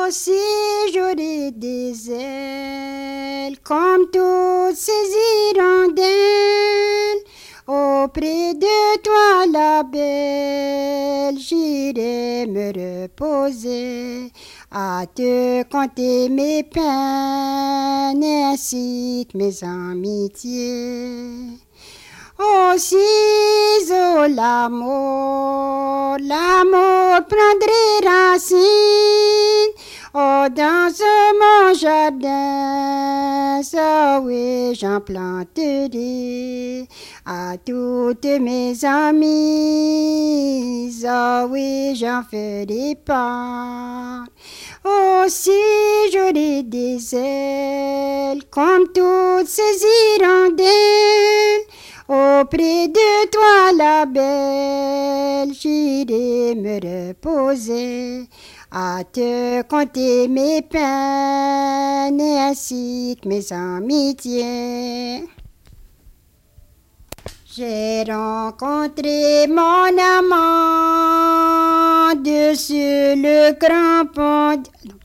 si j'aurais des ailes comme toutes ces hirondelles, auprès de toi la belle, j'irai me reposer, à te conter mes peines ainsi que mes amitiés. Oh, ciseaux, l'amour prendrait racine. Oh, dans mon jardin, ça oui, j'en planterai à toutes mes amies, ça oui, j'en ferai part. Oh, si j'aurais des ailes comme toutes ces hirondelles, auprès de toi la belle, j'irai me reposer, à te conter mes peines ainsi que mes amitiés. J'ai rencontré mon amant dessus le grand pont.